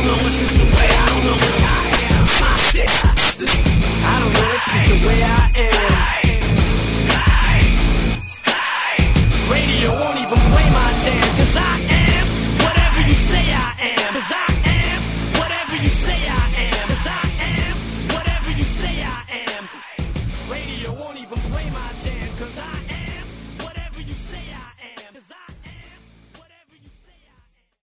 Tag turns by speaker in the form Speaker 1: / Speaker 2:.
Speaker 1: know, it's just the way I know. My shit. I don't know, it's just the way I am. Radio won't even play my jam, 'cause I